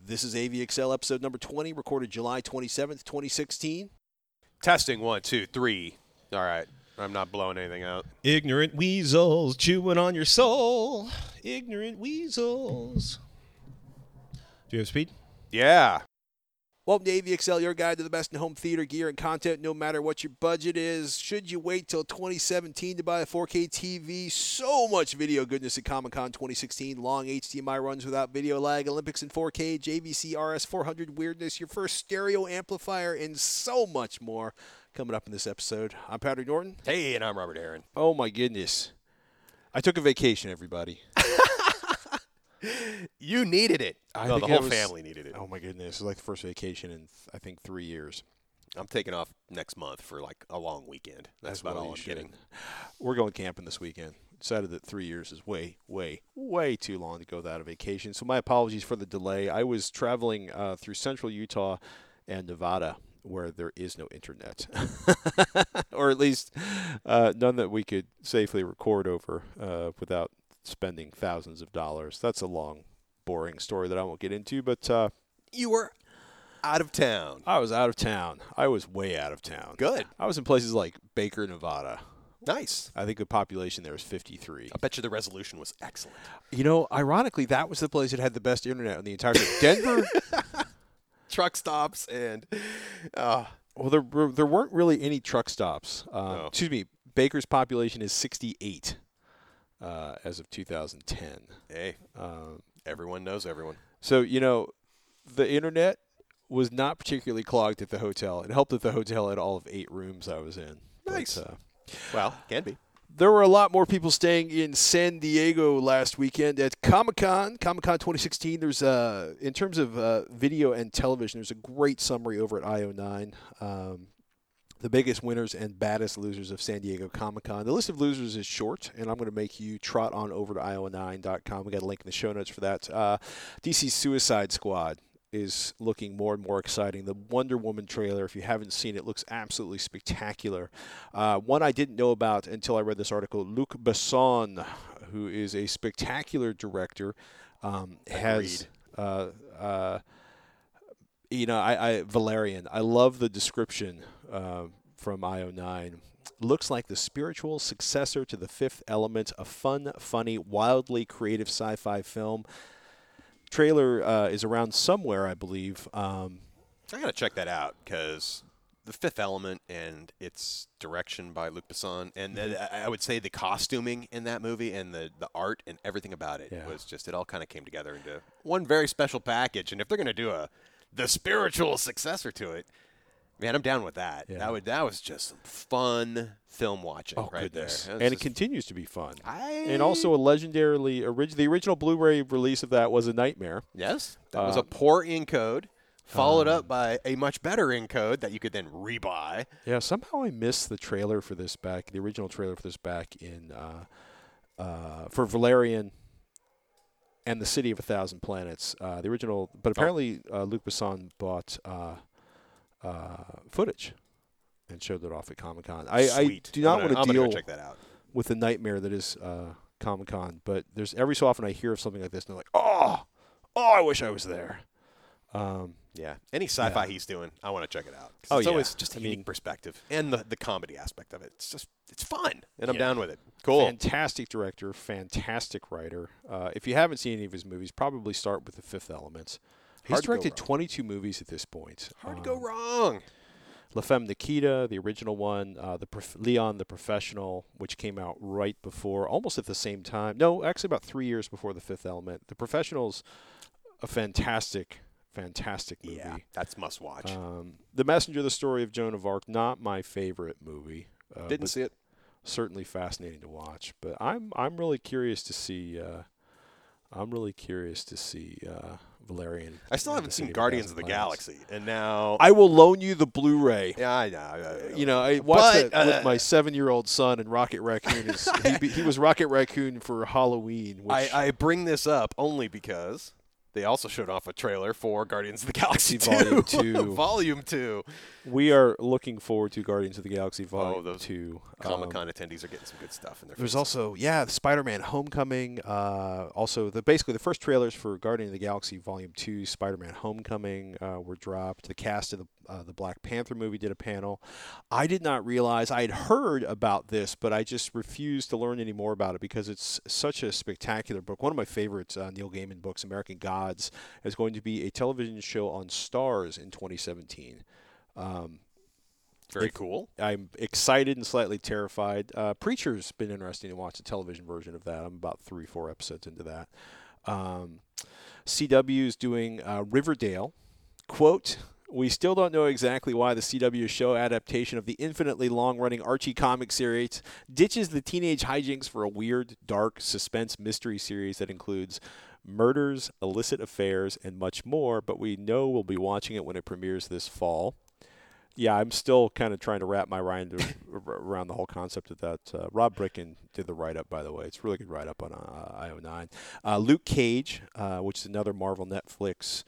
This is AVXL episode number 20, recorded July 27th, 2016. Testing 1, 2, 3. All right. I'm not blowing anything out. Ignorant weasels chewing on your soul. Ignorant weasels. Do you have speed? Yeah. Welcome to AVXL, your guide to the best in home theater gear and content, no matter what your budget is. Should you wait till 2017 to buy a 4K TV? So much video goodness at Comic-Con 2016. Long HDMI runs without video lag, Olympics in 4K, JVC RS400 weirdness, your first stereo amplifier, and so much more coming up in this episode. I'm Patrick Norton. Hey, and I'm Robert Aaron. Oh, my goodness. I took a vacation, everybody. You needed it. The whole family needed it. Oh, my goodness. It was like the first vacation in, I think, 3 years. I'm taking off next month for like a long weekend. That's about all I'm getting. We're going camping this weekend. Decided that 3 years is way too long to go without a vacation. So my apologies for the delay. I was traveling through central Utah and Nevada, where there is no internet, or at least none that we could safely record over without spending thousands of dollars. That's a long, boring story that I won't get into, but You were out of town. I was out of town. I was way out of town. Good. I was in places like Baker, Nevada. Nice. I think the population there is 53. I bet you the resolution was excellent. You know, ironically, that was the place that had the best internet in the entire state. Denver. Truck stops and Well, there weren't really any truck stops. No. Excuse me. Baker's population is 68 as of 2010. hey, everyone knows everyone. So, you know, the internet was not particularly clogged at the hotel. It helped that the hotel had all of 8 rooms I was in. Nice. But, Well, can be. there were a lot more people staying in San Diego last weekend at Comic-Con 2016. There's in terms of video and television, there's a great summary over at IO9. The biggest winners and baddest losers of San Diego Comic-Con. The list of losers is short, and I'm going to make you trot on over to io9.com. We got a link in the show notes for that. DC's Suicide Squad is looking more and more exciting. The Wonder Woman trailer, if you haven't seen it, looks absolutely spectacular. One I didn't know about until I read this article, Luc Besson, who is a spectacular director, has Valerian. I love the description from IO9. Looks like the spiritual successor to The Fifth Element, a fun, funny, wildly creative sci-fi film. Trailer is around somewhere, I believe. I got to check that out because The Fifth Element and its direction by Luc Besson, and I would say the costuming in that movie and the art and everything about it was just, it all kind of came together into one very special package. And if they're going to do the spiritual successor to it, man, I'm down with that. Yeah. That was just some fun film watching Goodness. there. And it continues to be fun. And also a legendarily, the original Blu-ray release of that was a nightmare. Yes, that was a poor encode, followed up by a much better encode that you could then rebuy. Yeah, somehow I missed the trailer for this back, the original trailer for this back in, for Valerian and the City of a Thousand Planets. The original, but apparently Luc Besson bought footage and showed it off at Comic-Con. I do not want to deal check that out. with the nightmare that is Comic-Con, but there's every so often I hear of something like this and they're like, oh, I wish I was there. Yeah, any sci-fi he's doing, I want to check it out. Oh, It's yeah. always just a unique perspective, and the comedy aspect of it. It's fun, and I'm Yeah. down with it. Cool. Fantastic director, fantastic writer. If you haven't seen any of his movies, probably start with The Fifth Element. He's Hard to go directed wrong. 22 movies at this point. Hard to go wrong. La Femme Nikita, the original one, Leon the Professional, which came out right before, almost at the same time. No, actually about 3 years before The Fifth Element. The Professional's a fantastic movie. Yeah, that's must watch. The Messenger, the Story of Joan of Arc, not my favorite movie. Didn't but see it. certainly fascinating to watch. But I'm really curious to see. Valerian. I still haven't seen Guardians of the Galaxy, and now I will loan you the Blu-ray. yeah, I know. You know, I watched But, it with my 7-year-old son, and Rocket Raccoon he was Rocket Raccoon for Halloween. Which, I bring this up only because they also showed off a trailer for Guardians of the Galaxy 2. Volume 2. Volume 2. We are looking forward to Guardians of the Galaxy Volume those 2. Comic-Con attendees are getting some good stuff in their There's faces. also, the Spider-Man Homecoming. Also, basically the first trailers for Guardians of the Galaxy Volume 2, Spider-Man Homecoming were dropped. The cast of the Black Panther movie did a panel. I did not realize, I had heard about this, but I just refused to learn any more about it because it's such a spectacular book. One of my favorites, Neil Gaiman books, American Gods, is going to be a television show on Starz in 2017. Very cool. I'm excited and slightly terrified. Preacher's been interesting to watch the television version of that. I'm about 3-4 episodes into that. CW is doing Riverdale. Quote, "We still don't know exactly why the CW show adaptation of the infinitely long-running Archie comic series ditches the teenage hijinks for a weird, dark, suspense mystery series that includes murders, illicit affairs, and much more, but we know we'll be watching it when it premieres this fall." Yeah, I'm still kind of trying to wrap my mind around the whole concept of that. Rob Bricken did the write-up, by the way. It's a really good write-up on IO9. Luke Cage, which is another Marvel Netflix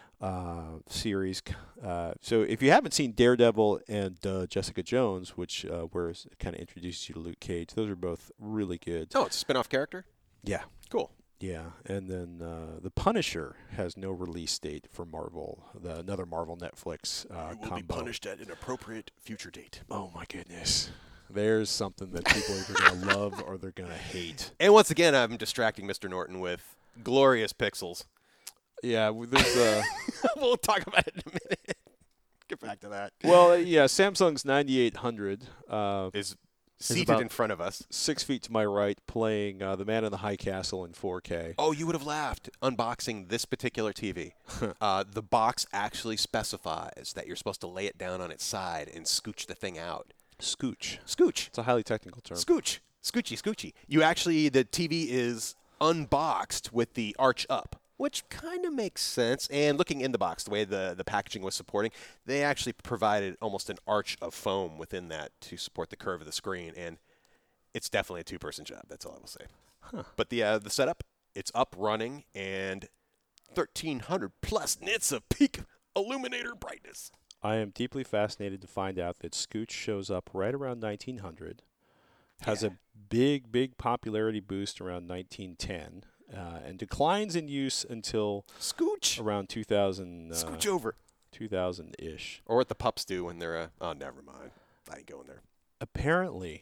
series. So if you haven't seen Daredevil and Jessica Jones, which kind of introduces you to Luke Cage, those are both really good. Oh, it's a spin-off character? Yeah. Cool. Yeah, and then The Punisher has no release date for Marvel, another Marvel Netflix combo. Be punished at an appropriate future date. Oh, my goodness. There's something that people are either going to love or they're going to hate. And once again, I'm distracting Mr. Norton with glorious pixels. Yeah, there's We'll talk about it in a minute. Get back to that. Well, yeah, Samsung's 9800 is seated about in front of us. 6 feet to my right, playing The Man in the High Castle in 4K. Oh, you would have laughed unboxing this particular TV. The box actually specifies that you're supposed to lay it down on its side and scooch the thing out. Scooch. Scooch. It's a highly technical term. Scooch. Scoochy, scoochy. The TV is unboxed with the arch up, which kind of makes sense. And looking in the box, the way the packaging was supporting, they actually provided almost an arch of foam within that to support the curve of the screen. And it's definitely a two-person job. That's all I will say. Huh. But the setup, it's up, running, and 1,300 plus nits of peak illuminator brightness. I am deeply fascinated to find out that Scooch shows up right around 1900, has a big popularity boost around 1910, and declines in use until Scooch around 2000. Scooch over. 2000-ish. Or what the pups do when they're oh, never mind. I ain't going there. Apparently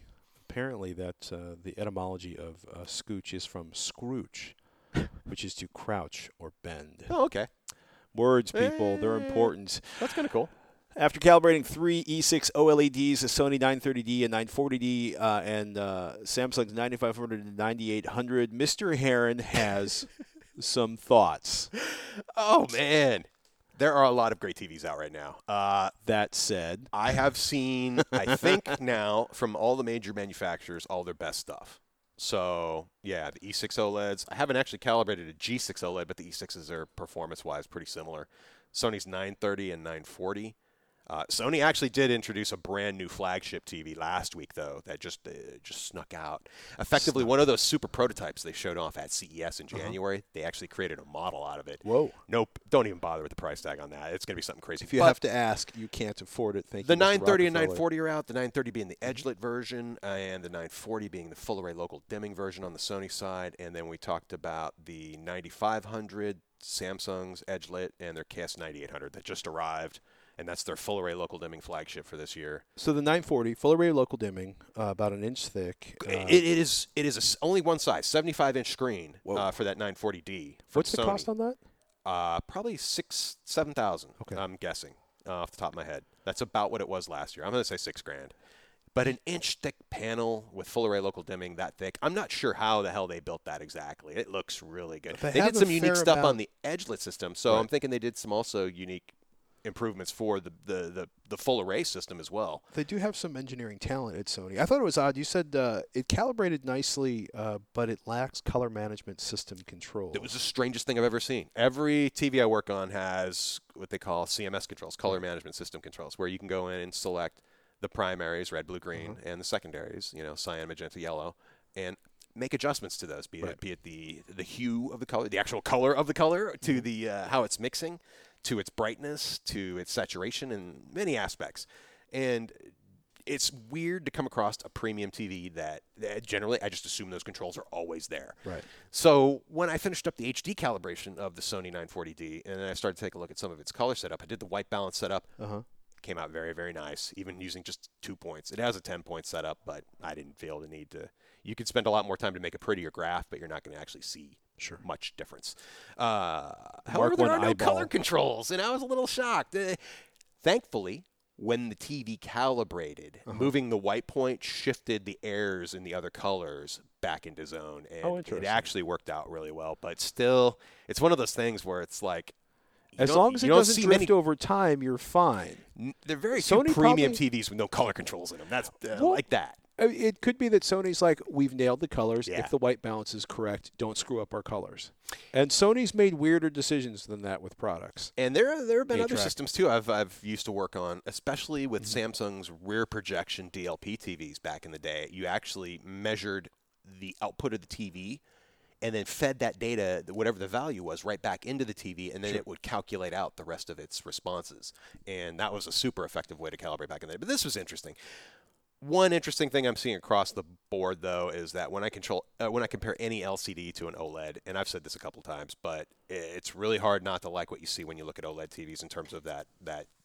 that the etymology of scooch is from scrooch, which is to crouch or bend. Oh, okay. Words, people, they're important. That's kind of cool. After calibrating 3 E6 OLEDs, a Sony 930D and 940D, and Samsung's 9500 and 9800, Mr. Heron has some thoughts. Oh, man. There are a lot of great TVs out right now. That said, I have seen, I think now, from all the major manufacturers, all their best stuff. So, yeah, the E6 OLEDs. I haven't actually calibrated a G6 OLED, but the E6s are performance-wise pretty similar. Sony's 930 and 940. Sony actually did introduce a brand new flagship TV last week, though, that just snuck out. Effectively, one of those super prototypes they showed off at CES in January. They actually created a model out of it. Whoa. Nope. Don't even bother with the price tag on that. It's going to be something crazy. If you have to ask, you can't afford it. Thank you, The Mr. 930 and Rockefeller. 940 are out. The 930 being the edge-lit version, and the 940 being the full-array local dimming version on the Sony side. And then we talked about the 9500, Samsung's edge-lit, and their KS9800 that just arrived. And that's their full-array local dimming flagship for this year. So the 940, full array local dimming, about an inch thick. It is only one size, 75-inch screen for that 940D. What's the Sony. cost on that? Probably $7,000. Okay. I'm guessing off the top of my head. That's about what it was last year. I'm going to say $6,000. But an inch thick panel with full array local dimming that thick, I'm not sure how the hell they built that exactly. It looks really good. They did some unique stuff on the edge-lit system, so I'm thinking they did some also unique improvements for the full array system as well. They do have some engineering talent at Sony. I thought it was odd. You said it calibrated nicely, but it lacks color management system control. It was the strangest thing I've ever seen. Every TV I work on has what they call CMS controls, color management system controls, where you can go in and select the primaries, red, blue, green, and the secondaries, cyan, magenta, yellow. And make adjustments to those, be it the hue of the color, the actual color of the color, to the how it's mixing, to its brightness, to its saturation, and many aspects. And it's weird to come across a premium TV that generally I just assume those controls are always there. Right. So when I finished up the HD calibration of the Sony 940D, and then I started to take a look at some of its color setup, I did the white balance setup. Came out very, very nice, even using just 2 points. It has a 10-point setup, but I didn't feel the need to. You could spend a lot more time to make a prettier graph, but you're not going to actually see much difference. However, there are no color controls, and I was a little shocked. Thankfully, when the TV calibrated, moving the white point shifted the airs in the other colors back into zone, and it actually worked out really well. But still, it's one of those things where it's like, as long as it doesn't drift over time, you're fine. They're very few premium TVs with no color controls in them. That's like that. It could be that Sony's like, we've nailed the colors. If the white balance is correct, don't screw up our colors. And Sony's made weirder decisions than that with products. And there have been other systems, too, I've used to work on, especially with Samsung's rear projection DLP TVs back in the day. You actually measured the output of the TV and then fed that data, whatever the value was, right back into the TV, and then it would calculate out the rest of its responses. And that was a super effective way to calibrate back in the day. But this was interesting. One interesting thing I'm seeing across the board, though, is that when I compare any LCD to an OLED, and I've said this a couple times, but it's really hard not to like what you see when you look at OLED TVs in terms of that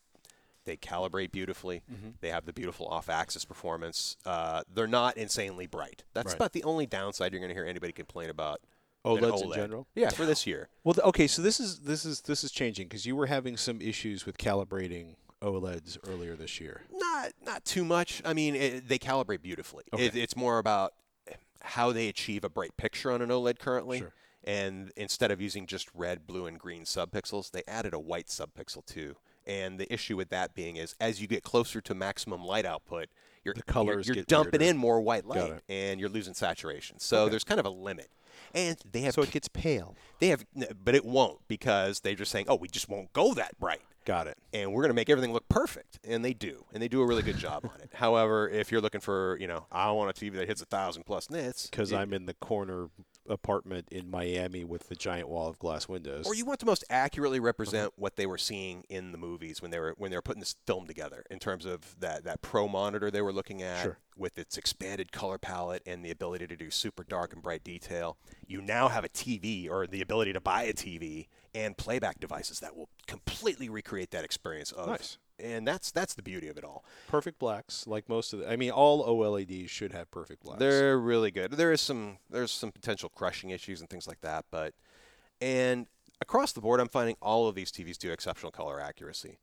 they calibrate beautifully. They have the beautiful off-axis performance. They're not insanely bright. That's about the only downside you're going to hear anybody complain about. OLEDs in general? Yeah, for this year. Well, okay, so this is changing because you were having some issues with calibrating OLEDs earlier this year. Not too much. I mean, they calibrate beautifully. Okay. It's more about how they achieve a bright picture on an OLED currently. Sure. And instead of using just red, blue, and green subpixels, they added a white subpixel too. And the issue with that being is, as you get closer to maximum light output, you're dumping in more white light, and you're losing saturation. So there's kind of a limit. And they have so it gets pale. But it won't, because they're just saying, oh, we just won't go that bright. Got it. And we're going to make everything look perfect, and they do a really good job on it. However, if you're looking for, I want a TV that hits 1,000+ nits, because I'm in the corner apartment in Miami with the giant wall of glass windows, or you want to most accurately represent what they were seeing in the movies when they were putting this film together, in terms of that Pro monitor they were looking at with its expanded color palette and the ability to do super dark and bright detail. You now have a TV, or the ability to buy a TV and playback devices that will completely recreate that experience of. Nice. And that's the beauty of it all. Perfect blacks, like most of all OLEDs should have perfect blacks. They're really good. There's some potential crushing issues and things like that, and across the board, I'm finding all of these TVs do exceptional color accuracy.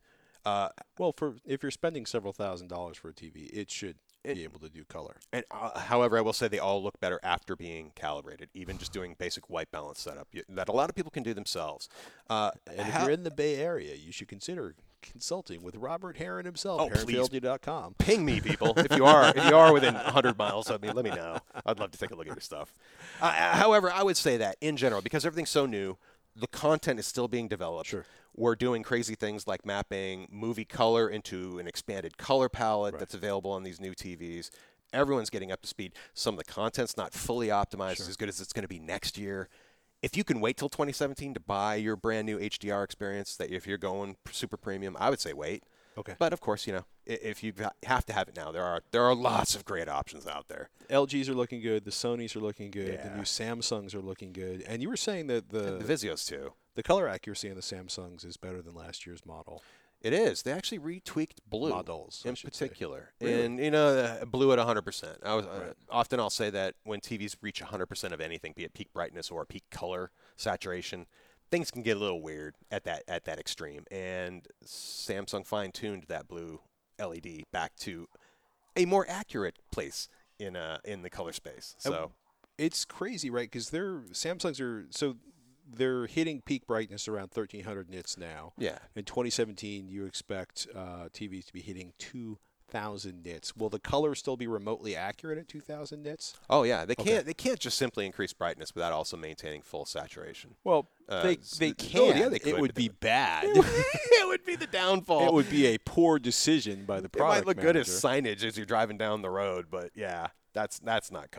If you're spending several $1,000s for a TV, it should be able to do color. And however, I will say they all look better after being calibrated, even just doing basic white balance setup that a lot of people can do themselves. And if you're in the Bay Area, you should consider consulting with Robert Herron himself. HerronFieldy.com. Ping me, people. If you are within 100 miles of me, let me know. I'd love to take a look at your stuff. However, I would say that in general, because everything's so new, the content is still being developed. Sure. We're doing crazy things like mapping movie color into an expanded color palette that's available on these new TVs. Everyone's getting up to speed. Some of the content's not fully optimized as good as it's going to be next year. If you can wait till 2017 to buy your brand new HDR experience, that if you're going super premium, I would say wait. Okay. But of course, if you have to have it now, there are lots of great options out there. LGs are looking good. The Sonys are looking good. The new Samsungs are looking good. And you were saying that the Vizios too. The color accuracy in the Samsungs is better than last year's model. It is. They actually retweaked blue models in particular, really? And blue at 100%. Often I'll say that when TVs reach 100% of anything, be it peak brightness or peak color saturation, things can get a little weird at that extreme. And Samsung fine-tuned that blue LED back to a more accurate place in the color space. So it's crazy, right? Because Samsungs are they're hitting peak brightness around 1,300 nits now. Yeah. In 2017, you expect TVs to be hitting 2,000 nits. Will the color still be remotely accurate at 2,000 nits? Oh yeah, they can't just simply increase brightness without also maintaining full saturation. Well, they can. They could. It would be bad. It would be the downfall. It would be a poor decision by the product manager. It might look good as manager. signage as you're driving down the road, but yeah, that's not coming.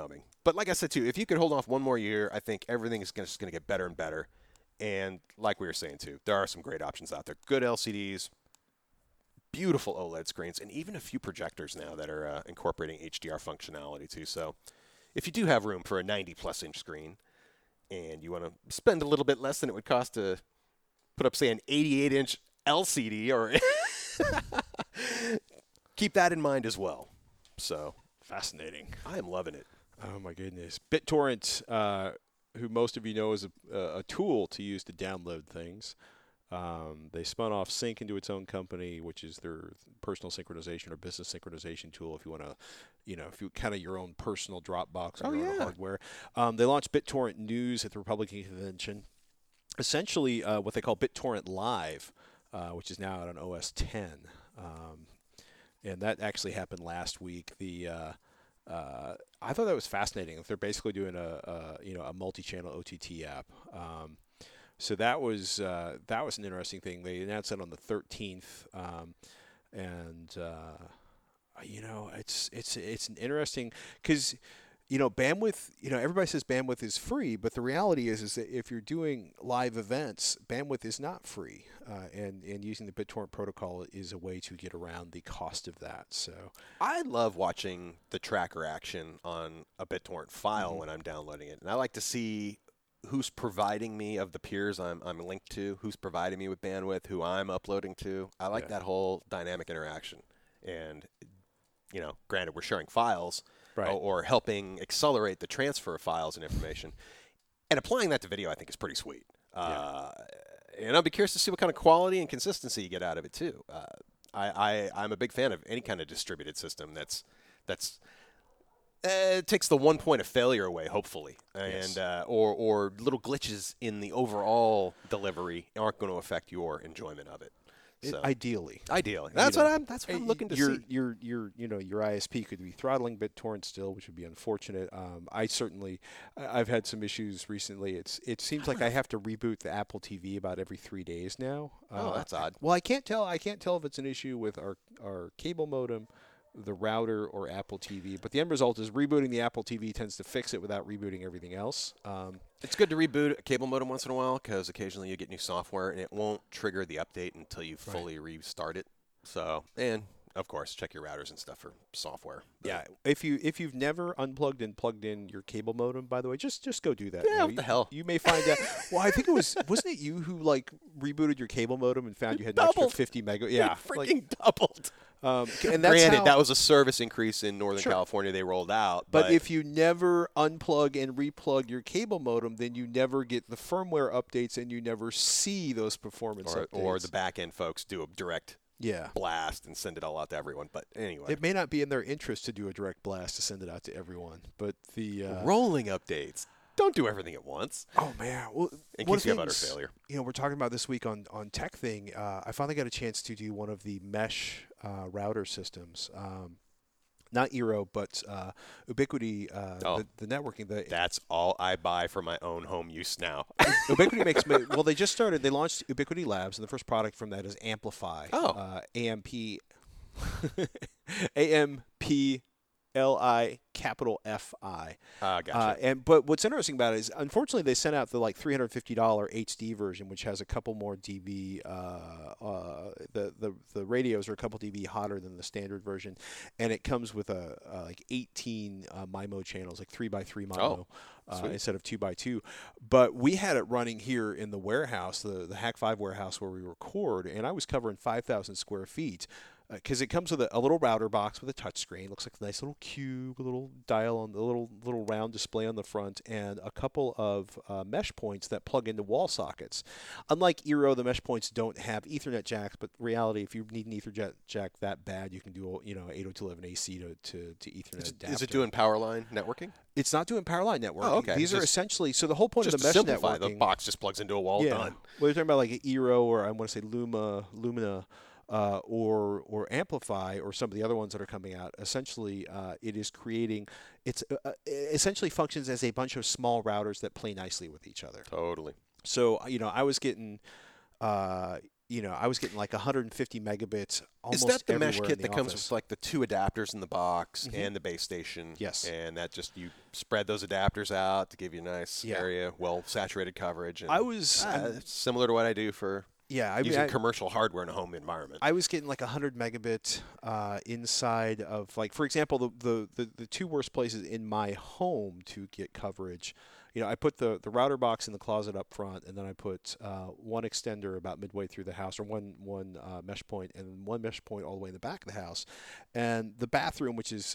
But like I said, too, if you could hold off one more year, I think everything is just going to get better and better. And like we were saying, too, there are some great options out there. Good LCDs, beautiful OLED screens, and even a few projectors now that are incorporating HDR functionality, too. So if you do have room for a 90-plus inch screen and you want to spend a little bit less than it would cost to put up, say, an 88-inch LCD, or keep that in mind as well. So fascinating. I am loving it. Oh, my goodness. BitTorrent, who most of you know is a tool to use to download things. They spun off Sync into its own company, which is their personal synchronization or business synchronization tool if you want to, if you kind of your own personal Dropbox or your own hardware. They launched BitTorrent News at the Republican Convention. Essentially, what they call BitTorrent Live, which is now out on OS 10. And that actually happened last week. I thought that was fascinating. They're basically doing a multi-channel OTT app. So that was an interesting thing. They announced that on the 13th, it's an interesting because bandwidth. Everybody says bandwidth is free, but the reality is that if you're doing live events, bandwidth is not free, and using the BitTorrent protocol is a way to get around the cost of that. So I love watching the tracker action on a BitTorrent file when I'm downloading it, and I like to see who's providing me of the peers I'm linked to, who's providing me with bandwidth, who I'm uploading to. I like that whole dynamic interaction. And, granted, we're sharing files or helping accelerate the transfer of files and information. And applying that to video, I think, is pretty sweet. And I'll be curious to see what kind of quality and consistency you get out of it, too. I'm a big fan of any kind of distributed system that's it takes the one point of failure away, hopefully, and or little glitches in the overall delivery aren't going to affect your enjoyment of it. So, ideally, that's what I'm looking to see. Your ISP could be throttling BitTorrent still, which would be unfortunate. I've had some issues recently. It seems like I have to reboot the Apple TV about every 3 days now. That's odd. Well, I can't tell if it's an issue with our cable modem, the router, or Apple TV, but the end result is rebooting the Apple TV tends to fix it without rebooting everything else. It's good to reboot a cable modem once in a while because occasionally you get new software and it won't trigger the update until you fully restart it. So, and of course, check your routers and stuff for software. But yeah, if you've never unplugged and plugged in your cable modem, by the way, just go do that. Yeah, what the hell? You may find out. Well, I think wasn't it you who rebooted your cable modem and found you had an extra 50 mega? Yeah, it freaking doubled. And that's granted, that was a service increase in Northern California they rolled out. But if you never unplug and replug your cable modem, then you never get the firmware updates and you never see those performance updates. Or the back end folks do a direct blast and send it all out to everyone. But anyway, it may not be in their interest to do a direct blast to send it out to everyone. But the rolling updates. Don't do everything at once. Oh, man. Well, in case you have utter failure. We're talking about this week on Tech Thing. I finally got a chance to do one of the mesh router systems. Not Eero, but Ubiquiti, the networking. That's all I buy for my own home use now. Ubiquiti well, they just started. They launched Ubiquiti Labs, and the first product from that is Amplify. AMP. AMP. LI capital FI. Gotcha. But what's interesting about it is, unfortunately, they sent out the $350 HD version, which has a couple more dB. The radios are a couple dB hotter than the standard version, and it comes with 18 MIMO channels, 3x3 MIMO. Instead of 2x2. But we had it running here in the warehouse, the Hack 5 warehouse where we record, and I was covering 5,000 square feet. Because it comes with a little router box with a touch screen. Looks like a nice little cube, a little dial on the little round display on the front, and a couple of mesh points that plug into wall sockets. Unlike Eero, the mesh points don't have Ethernet jacks, but reality, if you need an Ethernet jack that bad, you can do 802.11ac to Ethernet adapter. Is it doing powerline networking? It's not doing powerline networking. Oh, okay. These are essentially, so the whole point of the mesh networking. The box just plugs into a wall, done. Well, you're talking about an Eero, or I want to say Lumina. Or Amplify, or some of the other ones that are coming out. Essentially, it is creating. It essentially functions as a bunch of small routers that play nicely with each other. Totally. So I was getting I was getting like 150 megabits almost Is that the everywhere mesh in kit the that comes office. with like the 2 adapters in the box and the base station? Yes. And that just you spread those adapters out to give you a nice area, well saturated coverage. And, I was it's similar to what I do for using commercial hardware in a home environment. I was getting like 100 megabit inside of, like, for example, the two worst places in my home to get coverage. I put the router box in the closet up front, and then I put one extender about midway through the house, or one mesh point, and one mesh point all the way in the back of the house. And the bathroom, which is,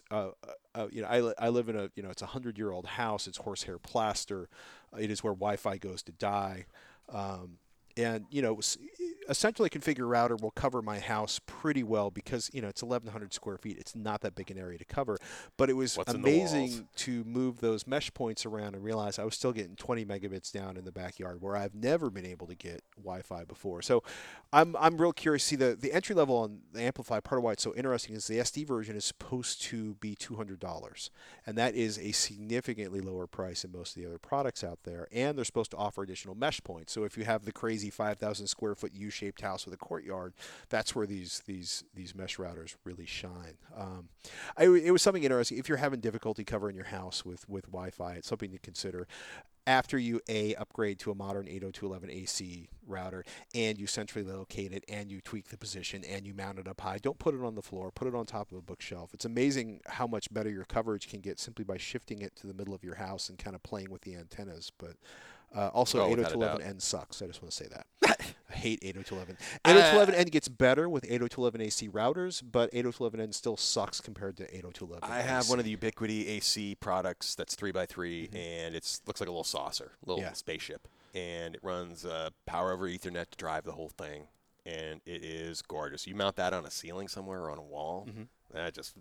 I live in it's a 100-year-old house. It's horsehair plaster. It is where Wi-Fi goes to die. And, essentially a configure router will cover my house pretty well because, it's 1,100 square feet. It's not that big an area to cover. But it was amazing to move those mesh points around and realize I was still getting 20 megabits down in the backyard where I've never been able to get Wi-Fi before. So I'm real curious to see the entry level on the Amplify. Part of why it's so interesting is the SD version is supposed to be $200. And that is a significantly lower price than most of the other products out there. And they're supposed to offer additional mesh points. So if you have the crazy 5,000 square foot U-shaped house with a courtyard, that's where these mesh routers really shine. It was something interesting. If you're having difficulty covering your house with Wi-Fi, it's something to consider. After you upgrade to a modern 802.11ac router, and you centrally locate it, and you tweak the position, and you mount it up high, don't put it on the floor. Put it on top of a bookshelf. It's amazing how much better your coverage can get simply by shifting it to the middle of your house and kind of playing with the antennas. But also, 802.11n sucks. I just want to say that. I hate 802.11. 802.11n gets better with 802.11ac routers, but 802.11n still sucks compared to 802.11. I have one of the Ubiquiti AC products that's 3x3, and it looks like a little saucer, little spaceship. And it runs power over Ethernet to drive the whole thing, and it is gorgeous. You mount that on a ceiling somewhere or on a wall. There's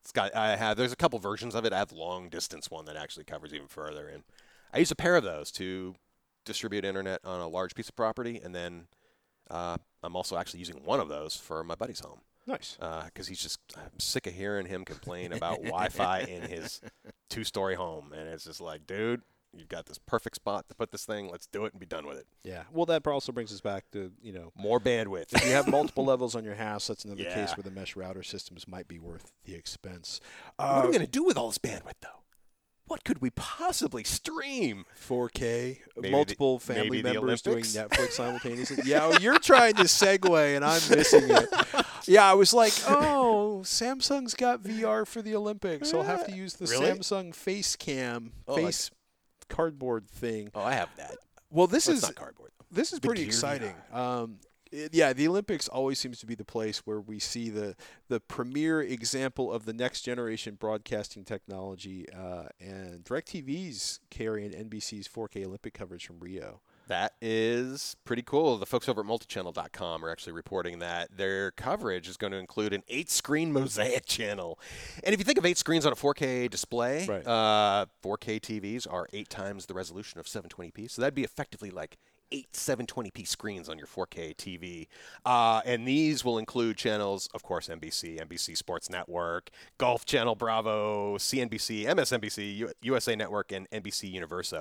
a couple versions of it. I have long distance one that actually covers even further, and I use a pair of those to distribute internet on a large piece of property, and then I'm also actually using one of those for my buddy's home. Nice. Because I'm sick of hearing him complain about Wi-Fi in his 2-story home, and it's just like, dude, you've got this perfect spot to put this thing. Let's do it and be done with it. Yeah. Well, that also brings us back to, more bandwidth. If you have multiple levels on your house, that's another case where the mesh router systems might be worth the expense. What are we going to do with all this bandwidth, though? What could we possibly stream? 4K, multiple family members doing Olympics? Netflix simultaneously. Yeah, you're trying to segue, and I'm missing it. Yeah, I was like, Samsung's got VR for the Olympics. So I'll have to use the Samsung face cam, cardboard thing. Oh, I have that. Well, this is not cardboard. This is pretty exciting. The Olympics always seems to be the place where we see the premier example of the next generation broadcasting technology, and DirecTV's carrying NBC's 4K Olympic coverage from Rio. That is pretty cool. The folks over at multichannel.com are actually reporting that their coverage is going to include an 8-screen mosaic channel. And if you think of 8 screens on a 4K display, 4K TVs are 8 times the resolution of 720p. So that'd be effectively like 8 720p screens on your 4K TV. And these will include channels, of course, NBC, NBC Sports Network, Golf Channel, Bravo, CNBC, MSNBC, USA Network, and NBC Universo.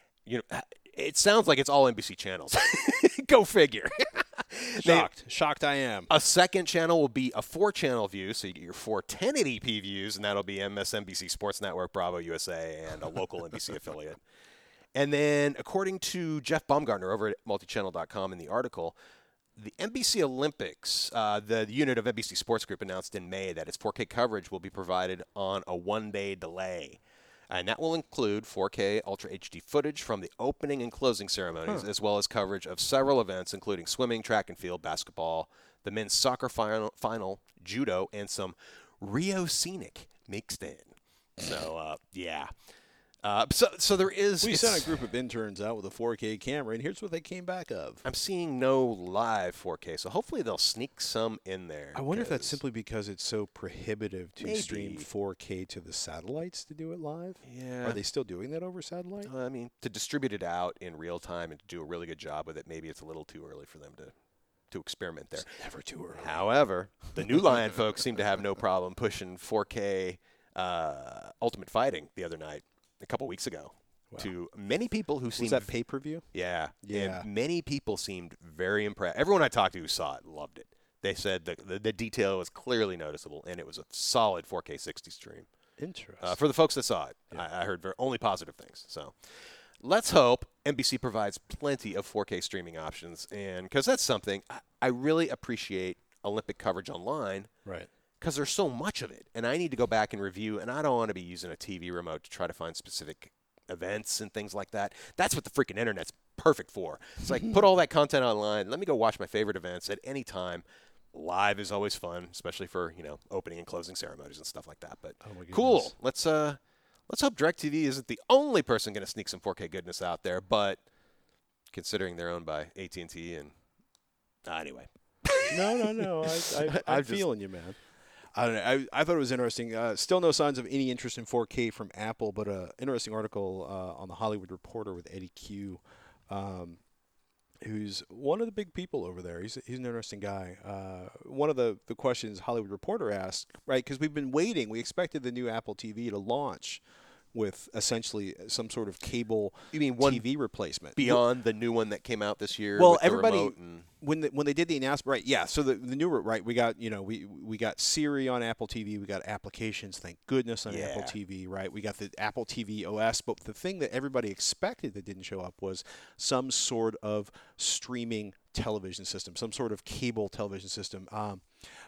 It sounds like it's all NBC channels. Go figure. Shocked I am. A second channel will be a 4-channel view, so you get your 4 1080p views, and that'll be MSNBC Sports Network, Bravo USA, and a local NBC affiliate. And then, according to Jeff Baumgartner over at multichannel.com in the article, the NBC Olympics, the unit of NBC Sports Group, announced in May that its 4K coverage will be provided on a 1-day delay. And that will include 4K Ultra HD footage from the opening and closing ceremonies, as well as coverage of several events, including swimming, track and field, basketball, the men's soccer final, judo, and some Rio Scenic mixed in. So, so there is. We sent a group of interns out with a 4K camera, and here's what they came back of. I'm seeing no live 4K, so hopefully they'll sneak some in there. I wonder if that's simply because it's so prohibitive to stream 4K to the satellites to do it live. Yeah. Are they still doing that over satellite? I mean, to distribute it out in real time and to do a really good job with it, maybe it's a little too early for them to experiment there. It's never too early. However, the New Line folks seem to have no problem pushing 4K Ultimate Fighting the other night. A couple weeks ago. to many people who seemed... Was that pay-per-view? Yeah. Yeah. And many people seemed very impressed. Everyone I talked to who saw it loved it. They said the detail was clearly noticeable, and it was a solid 4K 60 stream. Interesting. For the folks that saw it, yeah. I heard only positive things. So let's hope NBC provides plenty of 4K streaming options, and because that's something I really appreciate Olympic coverage online. Right. Because there's so much of it, and I need to go back and review, and I don't want to be using a TV remote to try to find specific events and things like that. That's what the freaking internet's perfect for. It's like, put all that content online. Let me go watch my favorite events at any time. Live is always fun, especially for, opening and closing ceremonies and stuff like that. But cool. Let's hope DirecTV isn't the only person going to sneak some 4K goodness out there, but considering they're owned by AT&T and anyway. No. I'm feeling you, man. I don't know. I thought it was interesting. Still no signs of any interest in 4K from Apple, but an interesting article on the Hollywood Reporter with Eddie Q, who's one of the big people over there. He's an interesting guy. One of the questions Hollywood Reporter asked, right, because we've been waiting. We expected the new Apple TV to launch with essentially some sort of cable TV replacement. Beyond the new one that came out this year. Well, with the everybody remote and when they did the announcement, right? Yeah. So the new right, we got we got Siri on Apple TV, we got applications, thank goodness, on Apple TV, right? We got the Apple TV OS, but the thing that everybody expected that didn't show up was some sort of streaming television system, some sort of cable television system. Some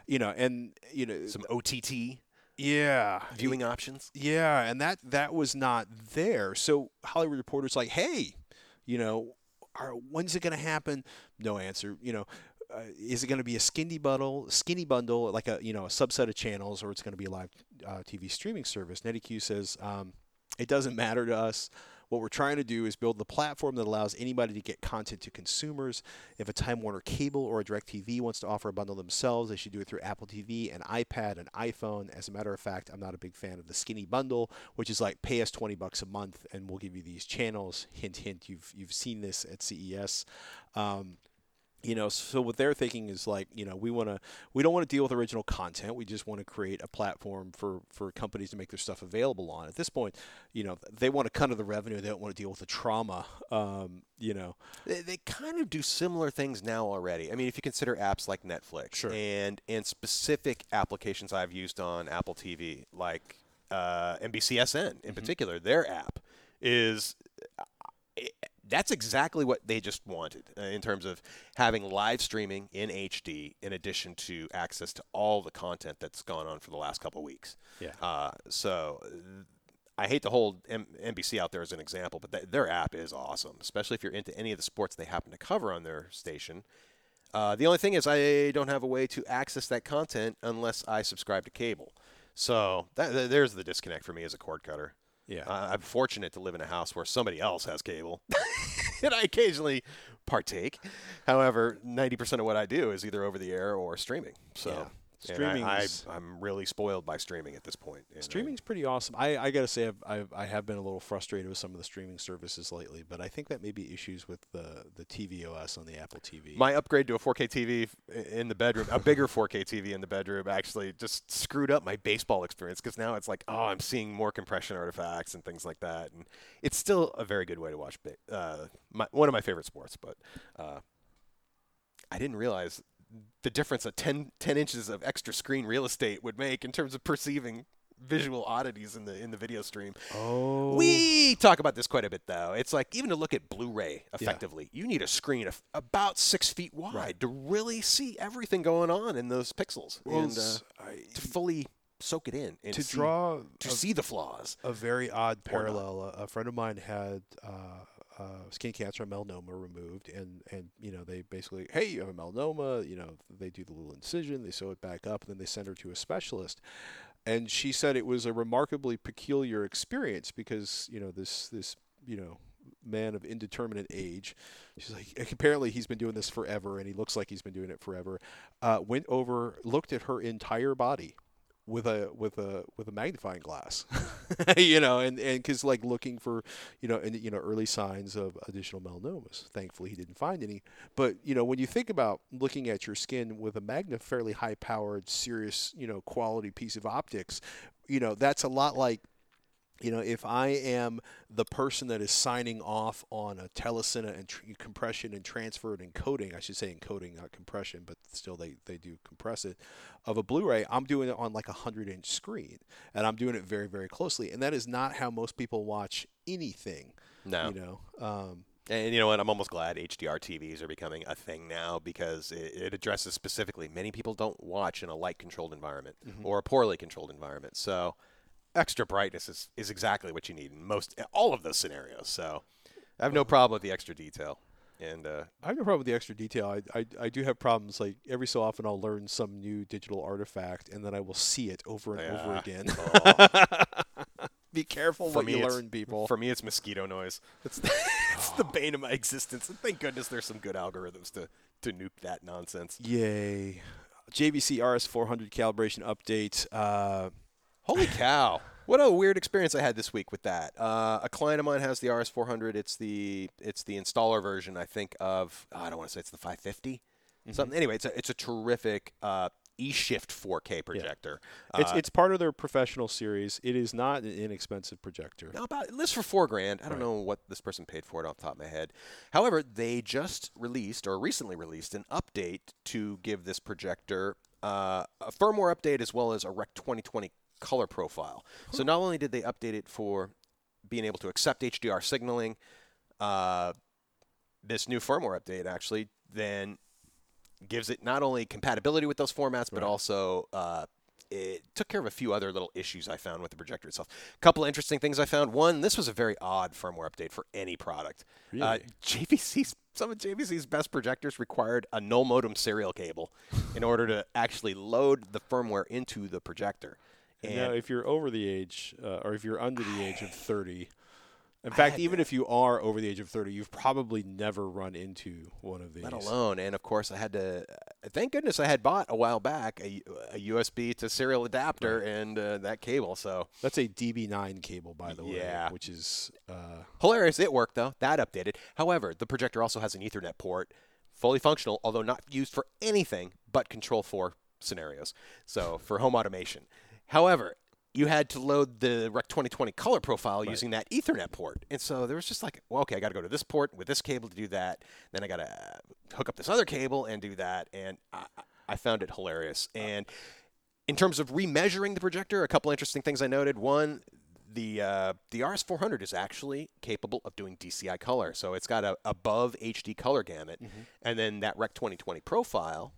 OTT. Yeah. Viewing options. Yeah, and that was not there. So Hollywood Reporter's like, hey, when's it going to happen? No answer. Is it going to be a skinny bundle, like a subset of channels, or it's going to be a live TV streaming service? Nettie Q says it doesn't matter to us. What we're trying to do is build the platform that allows anybody to get content to consumers. If a Time Warner Cable or a DirecTV wants to offer a bundle themselves, they should do it through Apple TV, an iPad, an iPhone. As a matter of fact, I'm not a big fan of the skinny bundle, which is like pay us $20 a month and we'll give you these channels. Hint, hint. You've seen this at CES. So what they're thinking is like, we don't want to deal with original content. We just want to create a platform for companies to make their stuff available on. At this point, they want to cut to the revenue. They don't want to deal with the trauma. They kind of do similar things now already. I mean, if you consider apps like Netflix, sure, and specific applications I've used on Apple TV, like NBCSN in particular, their app is. That's exactly what they just wanted in terms of having live streaming in HD in addition to access to all the content that's gone on for the last couple of weeks. Yeah. So I hate to hold NBC out there as an example, but their app is awesome, especially if you're into any of the sports they happen to cover on their station. The only thing is I don't have a way to access that content unless I subscribe to cable. So there's the disconnect for me as a cord cutter. Yeah, I'm fortunate to live in a house where somebody else has cable, and I occasionally partake. However, 90% of what I do is either over the air or streaming. So streaming, I'm really spoiled by streaming at this point. Streaming's pretty awesome. I got to say, I have been a little frustrated with some of the streaming services lately, but I think that may be issues with the TV OS on the Apple TV. My upgrade to a 4K TV in the bedroom, a bigger 4K TV in the bedroom, actually just screwed up my baseball experience because now it's like, I'm seeing more compression artifacts and things like that. And it's still a very good way to watch one of my favorite sports, but I didn't realize the difference that 10 inches of extra screen real estate would make in terms of perceiving visual oddities in the video stream. Oh. We talk about this quite a bit, though. It's like even to look at Blu-ray effectively, you need a screen of about 6 feet wide to really see everything going on in those pixels and to fully soak it in and see the flaws. A very odd parallel. A friend of mine had skin cancer and melanoma removed, and they basically, hey, you have a melanoma, they do the little incision, they sew it back up, and then they send her to a specialist. And she said it was a remarkably peculiar experience because, this man of indeterminate age, she's like, apparently he's been doing this forever, and he looks like he's been doing it forever, went over, looked at her entire body with a magnifying glass, and because like looking for, early signs of additional melanomas. Thankfully, he didn't find any. But when you think about looking at your skin with a fairly high-powered, serious, quality piece of optics, that's a lot like if I am the person that is signing off on a telecine and compression and transfer and encoding, I should say encoding, not compression, but still they do compress it, of a Blu-ray, I'm doing it on like a 100-inch screen, and I'm doing it very, very closely. And that is not how most people watch anything. No. And you know what? I'm almost glad HDR TVs are becoming a thing now, because it addresses specifically many people don't watch in a light-controlled environment or a poorly controlled environment. So extra brightness is exactly what you need in all of those scenarios. So I have no problem with the extra detail. And I have no problem with the extra detail. I do have problems. Like every so often, I'll learn some new digital artifact, and then I will see it over and over again. Be careful what you learn, people. For me, it's mosquito noise. It's the bane of my existence. And thank goodness there's some good algorithms to nuke that nonsense. Yay. JVC RS400 calibration update. Holy cow. What a weird experience I had this week with that. A client of mine has the RS400. It's the installer version, I think, of, I don't want to say it's the 550. Something. Anyway, it's a terrific eShift 4K projector. Yeah. It's part of their professional series. It is not an inexpensive projector. Now, it lists for $4,000. I don't know what this person paid for it off the top of my head. However, they just recently released an update to give this projector a firmware update as well as a Rec 2020 color profile. So not only did they update it for being able to accept HDR signaling, this new firmware update actually then gives it not only compatibility with those formats, but also it took care of a few other little issues I found with the projector itself. A couple of interesting things I found. One, this was a very odd firmware update for any product. Really? Some of JVC's best projectors required a null modem serial cable in order to actually load the firmware into the projector. And now, if you're over the age, or if you're under the age of 30, in fact, even if you are over the age of 30, you've probably never run into one of these. Let alone, and of course, I had to. Thank goodness I had bought a while back a USB to serial adapter and that cable. So that's a DB9 cable, by the way, which is hilarious. It worked though. That updated. However, the projector also has an Ethernet port, fully functional, although not used for anything but Control 4 scenarios. So for home automation. However, you had to load the Rec 2020 color profile using that Ethernet port. And so there was just like, well, okay, I got to go to this port with this cable to do that. Then I got to hook up this other cable and do that. And I found it hilarious. And in terms of remeasuring the projector, a couple interesting things I noted. One, the RS400 is actually capable of doing DCI color. So it's got a above HD color gamut. And then that Rec 2020 profile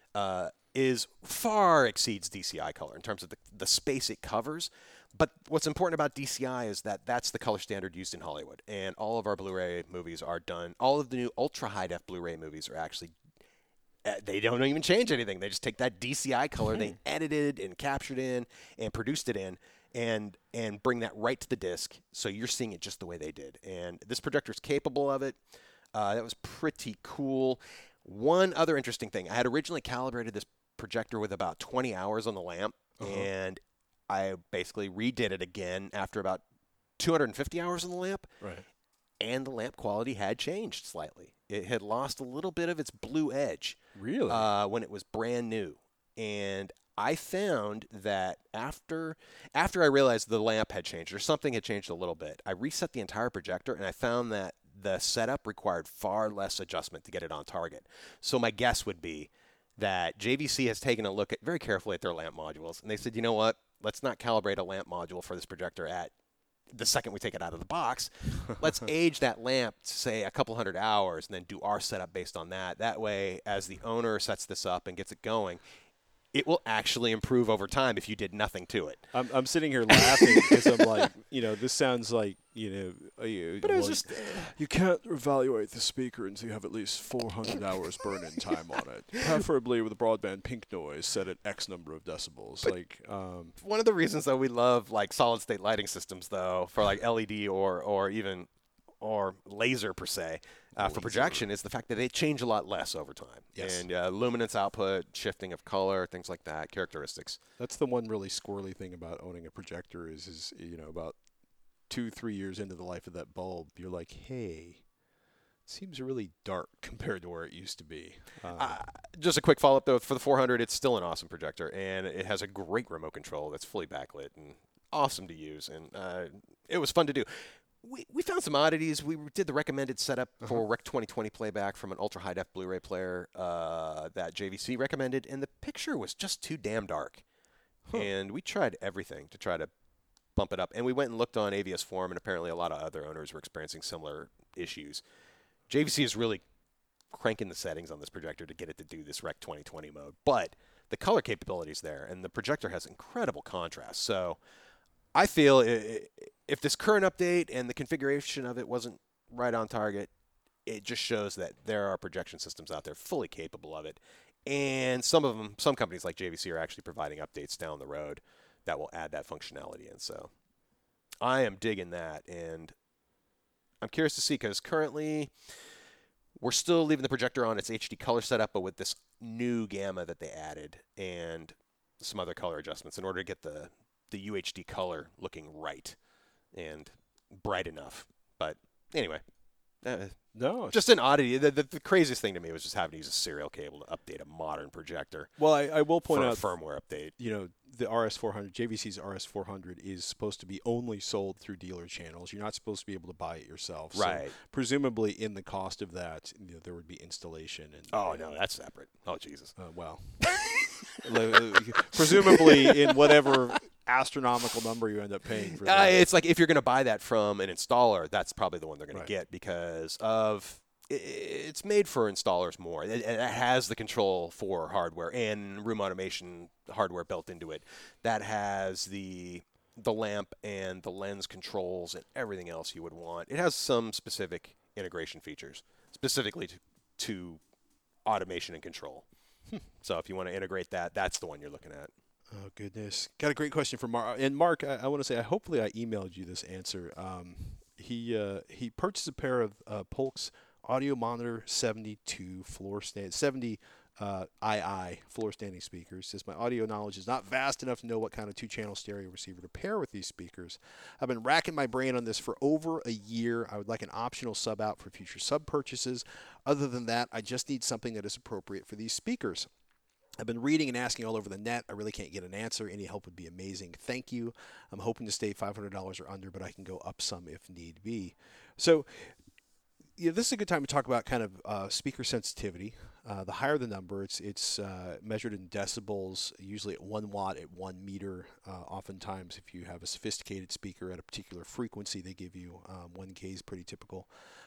far exceeds DCI color in terms of the space it covers. But what's important about DCI is that that's the color standard used in Hollywood. And all of our Blu-ray movies are done. All of the new ultra high-def Blu-ray movies are actually, they don't even change anything. They just take that DCI color they edited and captured in and produced it in and bring that right to the disc. So you're seeing it just the way they did. And this projector is capable of it. That was pretty cool. One other interesting thing. I had originally calibrated this projector with about 20 hours on the lamp, and I basically redid it again after about 250 hours on the lamp, and the lamp quality had changed slightly. It had lost a little bit of its blue edge when it was brand new, and I found that after I realized the lamp had changed or something had changed a little bit, I reset the entire projector, and I found that the setup required far less adjustment to get it on target. So my guess would be that JVC has taken a look very carefully at their lamp modules, and they said, you know what, let's not calibrate a lamp module for this projector at the second we take it out of the box. Let's age that lamp to, say, a couple hundred hours, and then do our setup based on that. That way, as the owner sets this up and gets it going, it will actually improve over time if you did nothing to it. I'm sitting here laughing because I'm like, this sounds like, but it was just, you can't evaluate the speaker until you have at least 400 hours burn-in time on it, preferably with a broadband pink noise set at X number of decibels. One of the reasons, though, we love solid-state lighting systems, though, for LED or even laser per se, for projection, is the fact that they change a lot less over time. Yes. And luminance output, shifting of color, things like that, characteristics. That's the one really squirrely thing about owning a projector is about 2-3 years into the life of that bulb, you're like, hey, it seems really dark compared to where it used to be. Just a quick follow-up, though. For the 400, it's still an awesome projector, and it has a great remote control that's fully backlit, and awesome to use, and it was fun to do. We found some oddities. We did the recommended setup for Rec 2020 playback from an ultra-high def Blu-ray player that JVC recommended, and the picture was just too damn dark. And we tried everything to try to bump it up. And we went and looked on AVS Forum, and apparently a lot of other owners were experiencing similar issues. JVC is really cranking the settings on this projector to get it to do this Rec 2020 mode. But the color capability is there, and the projector has incredible contrast. So I feel if this current update and the configuration of it wasn't right on target, it just shows that there are projection systems out there fully capable of it. And some companies like JVC are actually providing updates down the road that will add that functionality in. So I am digging that, and I'm curious to see, because currently we're still leaving the projector on its HD color setup, but with this new gamma that they added and some other color adjustments in order to get the UHD color looking right and bright enough. But anyway, no, just an oddity. The craziest thing to me was just having to use a serial cable to update a modern projector. Well, I will point out a firmware update. You know, the RS400, JVC's RS400 is supposed to be only sold through dealer channels. You're not supposed to be able to buy it yourself. Right. So presumably, in the cost of that, there would be installation. And No, that's separate. Oh, Jesus. Well, presumably in whatever astronomical number you end up paying for that. It's like if you're going to buy that from an installer, that's probably the one they're going to get, because of it's made for installers more. It has the control for hardware and room automation hardware built into it. That has the lamp and the lens controls and everything else you would want. It has some specific integration features specifically to automation and control. So if you want to integrate that, that's the one you're looking at. Oh, goodness. Got a great question from Mark. And Mark, I want to say, hopefully I emailed you this answer. He purchased a pair of Polk's Audio Monitor 70 floor standing speakers. Says my audio knowledge is not vast enough to know what kind of 2-channel stereo receiver to pair with these speakers. I've been racking my brain on this for over a year. I would like an optional sub out for future sub purchases. Other than that, I just need something that is appropriate for these speakers. I've been reading and asking all over the net. I really can't get an answer. Any help would be amazing. Thank you. I'm hoping to stay $500 or under, but I can go up some if need be. So this is a good time to talk about kind of speaker sensitivity. The higher the number, it's measured in decibels, usually at 1 watt at 1 meter. Oftentimes, if you have a sophisticated speaker at a particular frequency, they give you 1K is pretty typical.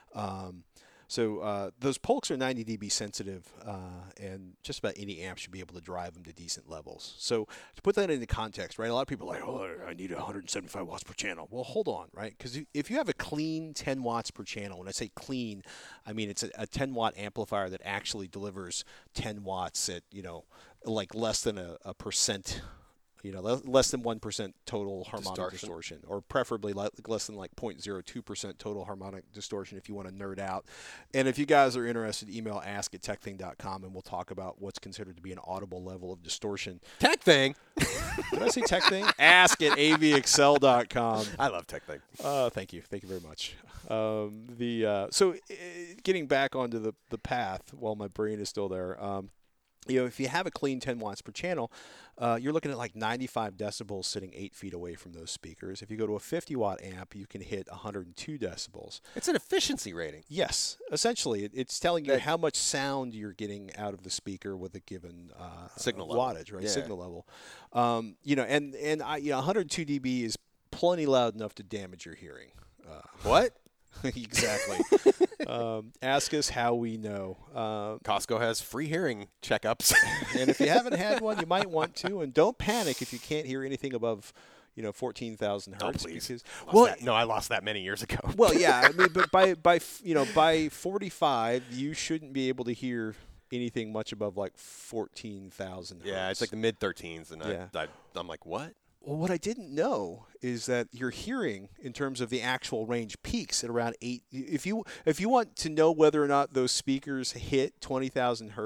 So those Polks are 90 dB sensitive, and just about any amp should be able to drive them to decent levels. So to put that into context, right, a lot of people are like, oh, I need 175 watts per channel. Well, hold on, right? Because if you have a clean 10 watts per channel, when I say clean, I mean it's a 10-watt amplifier that actually delivers 10 watts at, like less than a percent, less than 1% total harmonic distortion, or preferably less than like 0.02% total harmonic distortion if you want to nerd out. And if you guys are interested, email ask@techthing.com and we'll talk about what's considered to be an audible level of distortion. Tech Thing. Did I say Tech Thing? Ask@avxl.com. I love Tech Thing. Thank you. Thank you very much. So getting back onto the path while my brain is still there, if you have a clean 10 watts per channel, you're looking at like 95 decibels sitting 8 feet away from those speakers. If you go to a 50-watt amp, you can hit 102 decibels. It's an efficiency rating. Yes. Essentially, it's telling you how much sound you're getting out of the speaker with a given signal wattage, level. Right? Yeah. Signal level. And 102 dB is plenty loud enough to damage your hearing. What? Exactly. Ask us how we know. Costco has free hearing checkups. And if you haven't had one, you might want to. And don't panic if you can't hear anything above, 14,000 hertz. Oh, please. Because, I lost that many years ago. Well, yeah. I mean, but by 45, you shouldn't be able to hear anything much above like 14,000 hertz. Yeah, it's like the mid-13s, and yeah. I'm like, what? Well, what I didn't know is that your hearing, in terms of the actual range, peaks at around 8. If you want to know whether or not those speakers hit 20,000 hertz,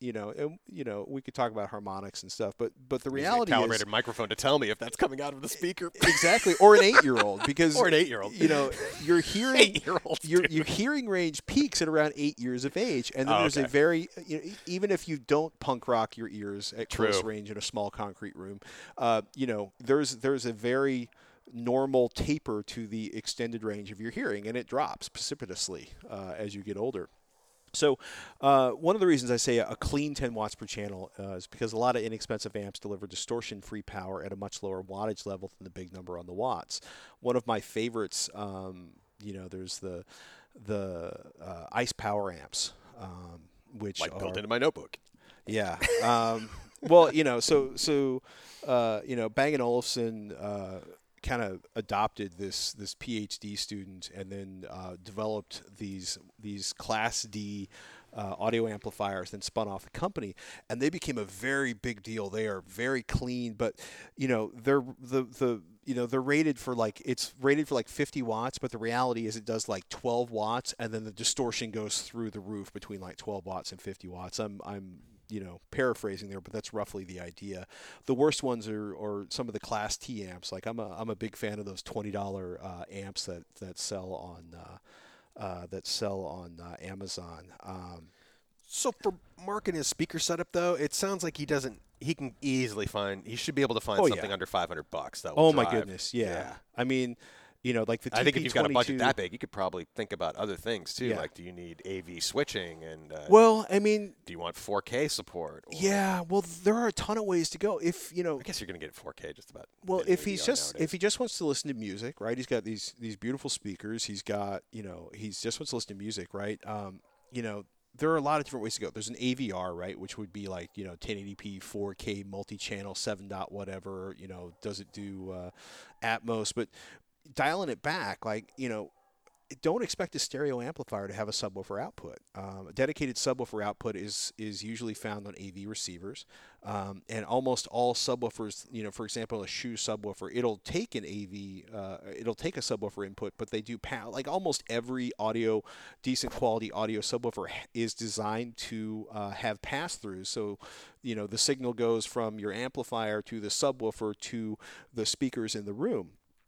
we could talk about harmonics and stuff, but the Use a reality calibrated is microphone to tell me if that's coming out of the speaker. exactly, or an 8-year-old, because Or an 8-year-old. your hearing 8-year-olds, your hearing range peaks at around 8 years of age, and then there's a okay. very even if you don't punk rock your ears at close True. range in a small concrete room, there's a very normal taper to the extended range of your hearing, and it drops precipitously as you get older. So one of the reasons I say a clean 10 watts per channel is because a lot of inexpensive amps deliver distortion-free power at a much lower wattage level than the big number on the watts. One of my favorites, there's the Ice Power amps, which Like are built into my notebook. yeah. Well, Bang & Olufsen kind of adopted this PhD student and then developed these Class D audio amplifiers, then spun off the company, and they became a very big deal. They are very clean, but they're they're rated for like 50 watts, but the reality is it does like 12 watts, and then the distortion goes through the roof between like 12 watts and 50 watts. I'm paraphrasing there, but that's roughly the idea. The worst ones are some of the Class T amps. Like I'm a big fan of those $20 amps that sell on Amazon. So for Mark and his speaker setup, though, it sounds like he can easily he should be able to find something under $500 that will my drive. goodness, yeah. I mean, like the TP-22. I think if you've got a budget that big, you could probably think about other things too. Yeah. Like, do you need AV switching and? Well, I mean, do you want 4K support? Yeah, well, there are a ton of ways to go. If I guess you're going to get 4K just about. Well, if he just wants to listen to music, right? He's got these beautiful speakers. He's got he just wants to listen to music, right? There are a lot of different ways to go. There's an AVR, right, which would be like 1080p, 4K, multi-channel, 7 dot whatever. Does it do Atmos? But dialing it back, like don't expect a stereo amplifier to have a subwoofer output. A dedicated subwoofer output is usually found on AV receivers, and almost all subwoofers, for example, a Shure subwoofer, it'll take an AV, it'll take a subwoofer input, but they do like almost every decent quality audio subwoofer is designed to have pass-throughs. So, the signal goes from your amplifier to the subwoofer to the speakers in the room.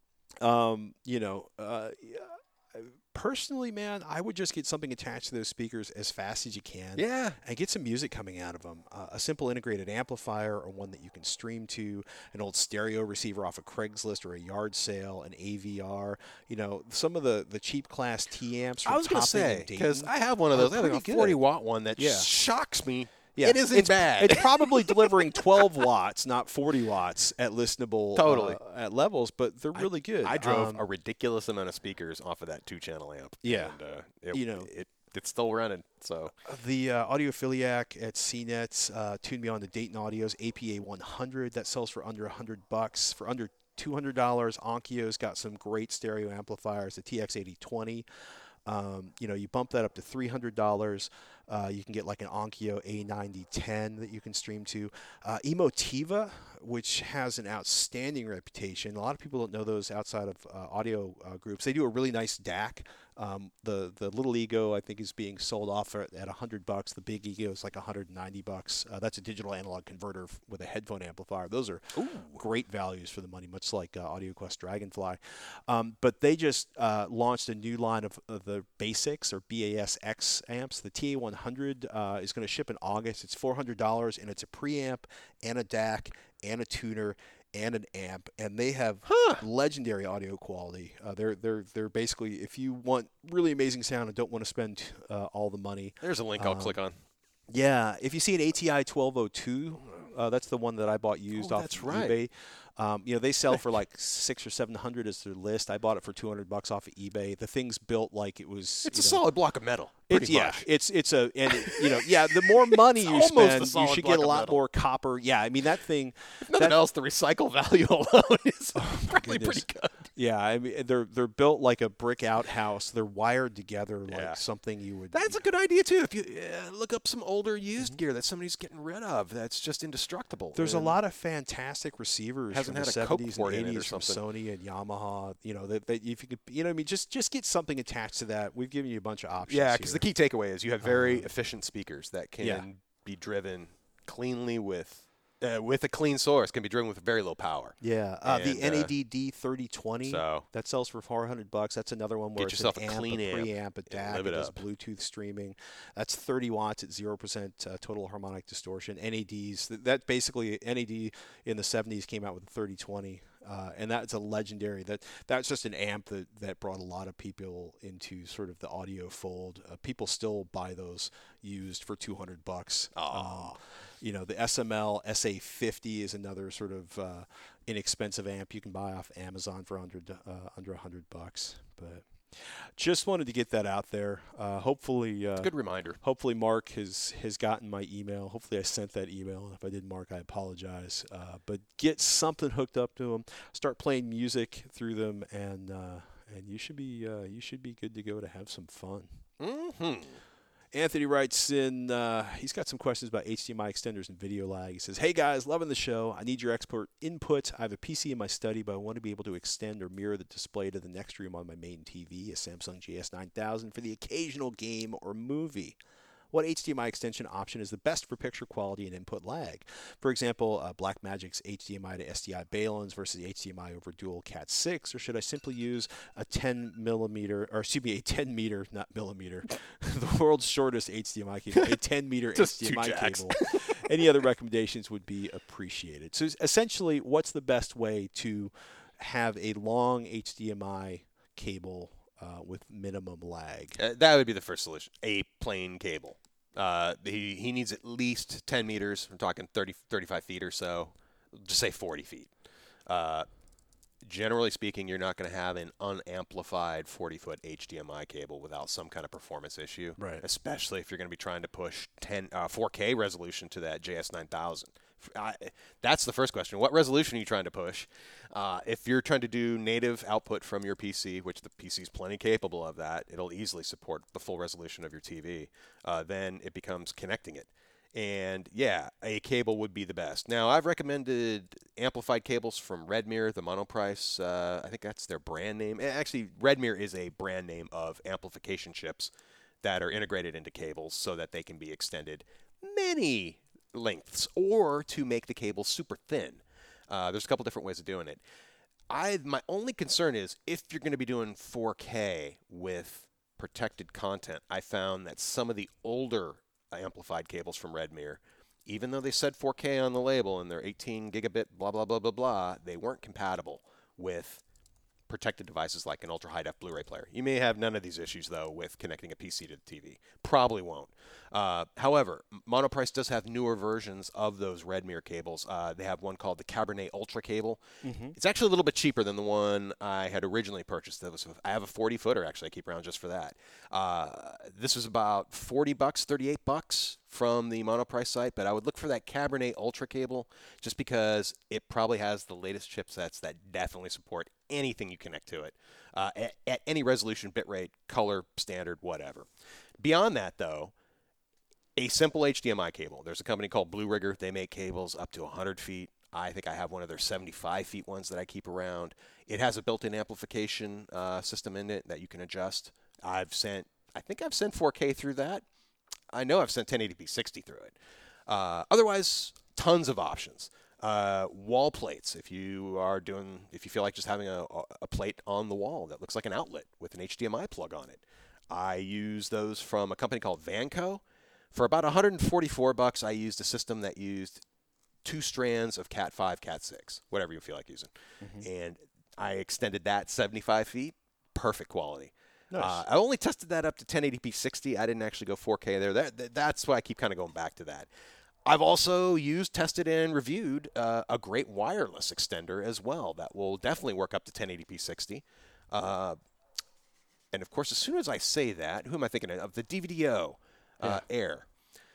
Personally, man, I would just get something attached to those speakers as fast as you can. Yeah. And get some music coming out of them. A simple integrated amplifier, or one that you can stream to, an old stereo receiver off of Craigslist or a yard sale, an AVR. Some of the cheap Class T amps from I was going to say, because I have one of those. I have a 40-watt one that shocks me. Yeah. It isn't bad. It's probably delivering 12 watts, not 40 watts at listenable at levels, but they're really good. I drove a ridiculous amount of speakers off of that 2-channel amp. Yeah. And, it's still running. So the Audiophiliac at CNET's tuned me on to Dayton Audio's APA 100 that sells for under $100. For under $200, Onkyo's got some great stereo amplifiers. The TX8020. You bump that up to $300. You can get like an Onkyo A9010 that you can stream to. Emotiva, which has an outstanding reputation. A lot of people don't know those outside of audio groups. They do a really nice DAC. The little Ego, I think, is being sold off at $100. The big Ego is like $190. That's a digital analog converter with a headphone amplifier. Those are great values for the money, much like AudioQuest Dragonfly. But they just launched a new line of the Basics or BASX amps. The TA100 is going to ship in August. It's $400, and it's a preamp and a DAC and a tuner and an amp, and they have legendary audio quality. They're basically, if you want really amazing sound and don't want to spend all the money. There's a link I'll click on. Yeah, if you see an ATI 1202, that's the one that I bought used off eBay. They sell for like $600 or $700 as their list. I bought it for $200 off of eBay. The thing's built like it was. It's a solid block of metal. Pretty much. The more money you spend, you should get a lot more copper. Yeah, I mean that thing. If nothing else, the recycle value alone is probably pretty good. Yeah, I mean they're built like a brick outhouse. They're wired together like something you would. That's a good idea too. If you look up some older used gear that somebody's getting rid of, that's just indestructible. There's a lot of fantastic receivers from the 70s and 80s from Sony and Yamaha. That if you could, just get something attached to that. We've given you a bunch of options. Yeah, because the key takeaway is you have very efficient speakers that can be driven cleanly with a clean source, can be driven with very low power. Yeah, the NAD D3020 that sells for $400. That's another one where get it's yourself an a amp, clean a preamp, a DAC. It does up. Bluetooth streaming. That's 30 watts at 0% total harmonic distortion. NADs, that basically NAD in the 70s came out with the 3020. And that's a legendary. That's just an amp that brought a lot of people into sort of the audio fold. People still buy those used for $200. You know, the SML SA50 is another sort of inexpensive amp you can buy off Amazon for under $100. But just wanted to get that out there. Hopefully, it's a good reminder. Hopefully, Mark has gotten my email. Hopefully, I sent that email. If I did, Mark, I apologize. But get something hooked up to them. Start playing music through them, and you should be good to go to have some fun. Mm-hmm. Anthony writes in, he's got some questions about HDMI extenders and video lag. He says, "Hey guys, loving the show. I need your expert input. I have a PC in my study, but I want to be able to extend or mirror the display to the next room on my main TV, a Samsung GS9000, for the occasional game or movie. What HDMI extension option is the best for picture quality and input lag? For example, Blackmagic's HDMI to SDI Balins versus HDMI over dual Cat 6, or should I simply use a 10 meter, not millimeter, the world's shortest HDMI cable, a 10 meter HDMI cable? Any other recommendations would be appreciated." So essentially, what's the best way to have a long HDMI cable with minimum lag? That would be the first solution, a plain cable. He needs at least 10 meters. I'm talking 35 feet or so. Just say 40 feet. Generally speaking, you're not going to have an unamplified 40-foot HDMI cable without some kind of performance issue, right? Especially if you're going to be trying to push 4K resolution to that JS9000. That's the first question. What resolution are you trying to push? If you're trying to do native output from your PC, which the PC is plenty capable of that, it'll easily support the full resolution of your TV. Then it becomes connecting it. And yeah, a cable would be the best. Now, I've recommended amplified cables from Redmir, the Monoprice. I think that's their brand name. Actually, Redmir is a brand name of amplification chips that are integrated into cables so that they can be extended many lengths or to make the cable super thin. There's a couple different ways of doing it. My only concern is if you're going to be doing 4K with protected content, I found that some of the older amplified cables from Redmir, even though they said 4K on the label and they're 18 gigabit, blah, blah, blah, blah, blah, they weren't compatible with protected devices like an ultra-high-def Blu-ray player. You may have none of these issues, though, with connecting a PC to the TV. Probably won't. However, Monoprice does have newer versions of those Redmir cables. They have one called the Cabernet Ultra cable. Mm-hmm. It's actually a little bit cheaper than the one I had originally purchased. I have a 40-footer, actually. I keep around just for that. This was about $40, $38 from the Monoprice site, but I would look for that Cabernet Ultra cable just because it probably has the latest chipsets that definitely support anything you connect to it at any resolution, bitrate, color, standard, whatever. Beyond that, though, a simple HDMI cable. There's a company called Blue Rigger. They make cables up to 100 feet. I think I have one of their 75 feet ones that I keep around. It has a built-in amplification system in it that you can adjust. I think I've sent 4K through that. I know I've sent 1080p 60 through it. Otherwise, tons of options. Wall plates. If you feel like just having a plate on the wall that looks like an outlet with an HDMI plug on it. I use those from a company called Vanco. For about $144, I used a system that used 2 strands of Cat 5, Cat 6, whatever you feel like using. Mm-hmm. And I extended that 75 feet. Perfect quality. Nice. I only tested that up to 1080p 60. I didn't actually go 4K there. That's why I keep kind of going back to that. I've also tested, and reviewed a great wireless extender as well that will definitely work up to 1080p 60. And, of course, as soon as I say that, who am I thinking of? The DVDO Air.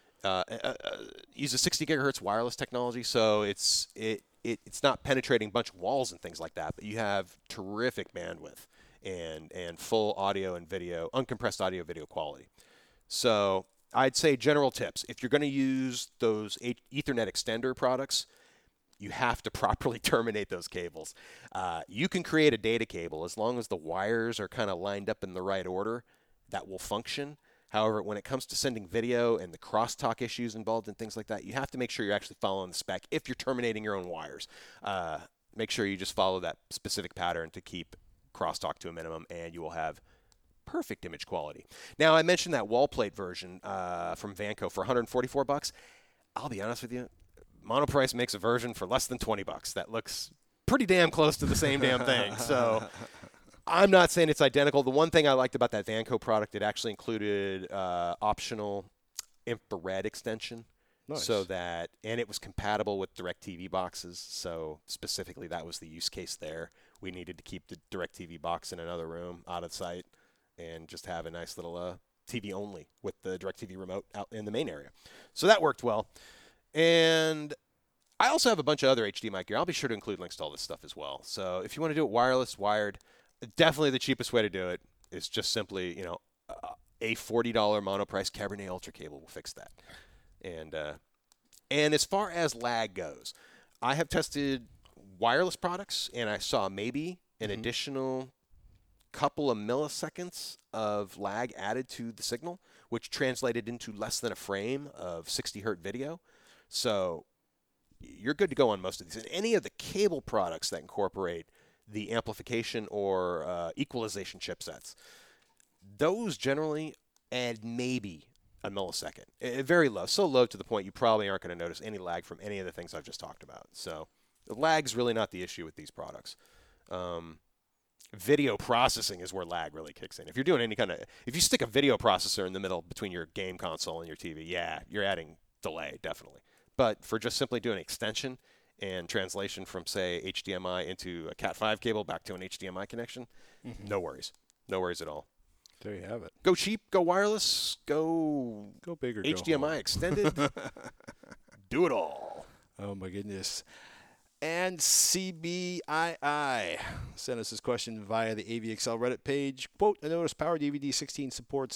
Uses 60 gigahertz wireless technology, so it's not penetrating a bunch of walls and things like that, but you have terrific bandwidth and full audio and video, uncompressed audio video quality. So I'd say general tips. If you're going to use those Ethernet extender products, you have to properly terminate those cables. You can create a data cable as long as the wires are kind of lined up in the right order. That will function. However, when it comes to sending video and the crosstalk issues involved and things like that, you have to make sure you're actually following the spec. If you're terminating your own wires, make sure you just follow that specific pattern to keep crosstalk to a minimum, and you will have perfect image quality. Now, I mentioned that wall plate version from Vanco for $144. I'll be honest with you, Monoprice makes a version for less than $20 that looks pretty damn close to the same damn thing. So I'm not saying it's identical. The one thing I liked about that Vanco product, it actually included optional infrared extension. Nice. So that, and it was compatible with DirecTV boxes. So specifically, that was the use case there. We needed to keep the DirecTV box in another room out of sight and just have a nice little TV only with the DirecTV remote out in the main area. So that worked well. And I also have a bunch of other HDMI gear. I'll be sure to include links to all this stuff as well. So if you want to do it wireless, wired, definitely the cheapest way to do it is just simply, a $40 Monoprice Cabernet Ultra cable will fix that. And as far as lag goes, I have tested wireless products, and I saw maybe an additional couple of milliseconds of lag added to the signal, which translated into less than a frame of 60 hertz video. So you're good to go on most of these. And any of the cable products that incorporate the amplification or equalization chipsets, those generally add maybe a millisecond. Very low. So low to the point you probably aren't going to notice any lag from any of the things I've just talked about. So the lag's really not the issue with these products. Video processing is where lag really kicks in. If you're doing if you stick a video processor in the middle between your game console and your TV, yeah, you're adding delay, definitely. But for just simply doing extension and translation from, say, HDMI into a Cat5 cable back to an HDMI connection, no worries. No worries at all. There you have it. Go cheap, go wireless, go bigger, HDMI extended. Do it all. Oh, my goodness. And CBII sent us this question via the AVXL Reddit page. Quote, I noticed Power DVD 16 supports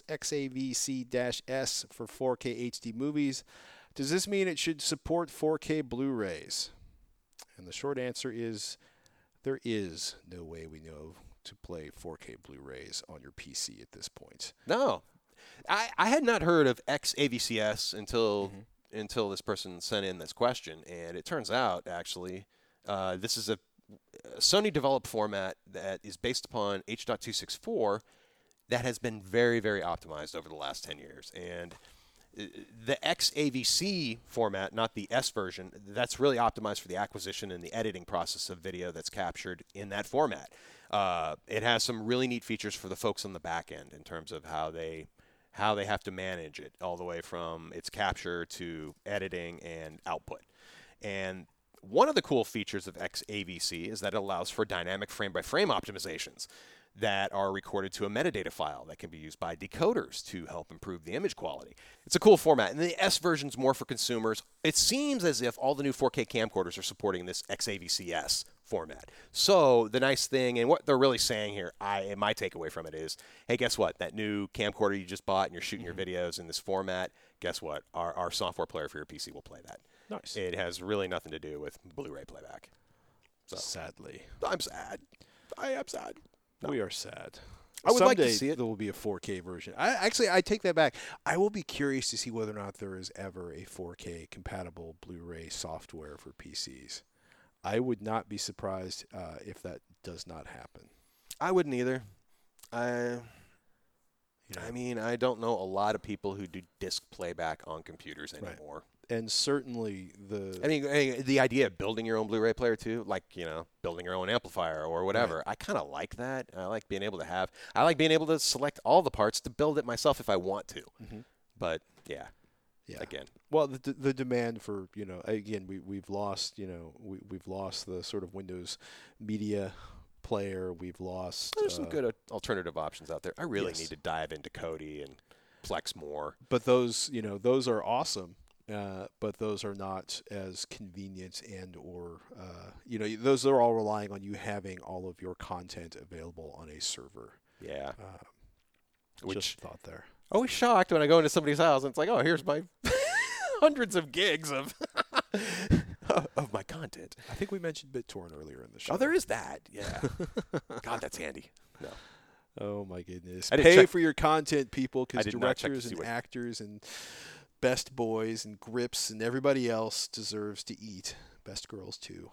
XAVC-S for 4K HD movies. Does this mean it should support 4K Blu-rays? And the short answer is there is no way we know to play 4K Blu-rays on your PC at this point. No. I had not heard of XAVCS until this person sent in this question, and it turns out, actually, this is a Sony-developed format that is based upon H.264 that has been very, very optimized over the last 10 years. And the XAVC format, not the S version, that's really optimized for the acquisition and the editing process of video that's captured in that format. It has some really neat features for the folks on the back end in terms of how they have to manage it, all the way from its capture to editing and output. And one of the cool features of XAVC is that it allows for dynamic frame-by-frame optimizations that are recorded to a metadata file that can be used by decoders to help improve the image quality. It's a cool format, and the S version's more for consumers. It seems as if all the new 4K camcorders are supporting this XAVC-S format. So the nice thing, and what they're really saying here, my takeaway from it is, hey, guess what? That new camcorder you just bought and you're shooting your videos in this format, guess what? Our software player for your PC will play that. Nice. It has really nothing to do with Blu-ray playback. So, sadly. I'm sad. I am sad. No. We are sad. I would like to see it. There will be a 4K version. I take that back. I will be curious to see whether or not there is ever a 4K compatible Blu-ray software for PCs. I would not be surprised if that does not happen. I wouldn't either. I mean, I don't know a lot of people who do disc playback on computers anymore. Right. And certainly the idea of building your own Blu-ray player too, like, building your own amplifier or whatever, right. I kind of like that. I like being able to select all the parts to build it myself if I want to. Mm-hmm. But yeah. Again. Well, the demand for, again, we've lost, we've lost the sort of Windows Media Player. We've lost. There's some good alternative options out there. I really need to dive into Kodi and Plex more. But those are awesome. But those are not as convenient or those are all relying on you having all of your content available on a server. Yeah. Just thought there. Always shocked when I go into somebody's house and it's like, oh, here's my hundreds of gigs of my content. I think we mentioned BitTorrent earlier in the show. Oh, there is that. Yeah. God, that's handy. No. Oh my goodness! I did Pay check- for your content, people, I because did not check to directors see and what- actors and best boys and grips and everybody else deserves to eat. Best girls too.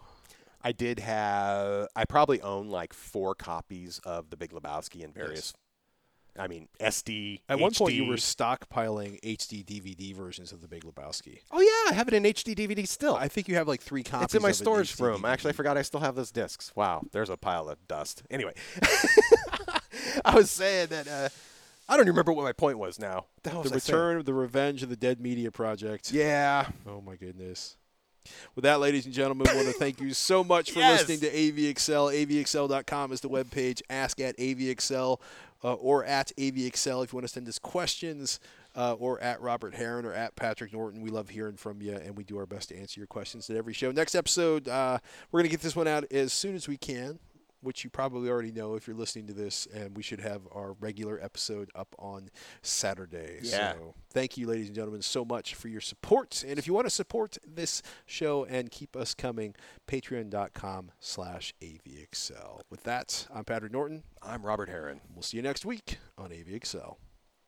I probably own like 4 copies of The Big Lebowski in various. I mean, SD. At one point, HD. you were stockpiling HD DVD versions of The Big Lebowski. Oh yeah, I have it in HD DVD still. I think you have like 3 copies. It's in my of it storage HD room. DVD. Actually, I forgot I still have those discs. Wow, there's a pile of dust. Anyway, I was saying that I don't remember what my point was now. What the hell The was I saying? Return of the Revenge of the Dead Media Project. Yeah. Oh my goodness. With that, ladies and gentlemen, we want to thank you so much for Yes. listening to AVXL. AVXL.com is the webpage. Ask at AVXL or at AVXL if you want to send us questions, or at Robert Heron or at Patrick Norton. We love hearing from you, and we do our best to answer your questions at every show. Next episode, we're going to get this one out as soon as we can, which you probably already know if you're listening to this, and we should have our regular episode up on Saturday. Yeah. So thank you, ladies and gentlemen, so much for your support. And if you want to support this show and keep us coming, patreon.com/AVXL. With that, I'm Patrick Norton. I'm Robert Heron. We'll see you next week on AVXL.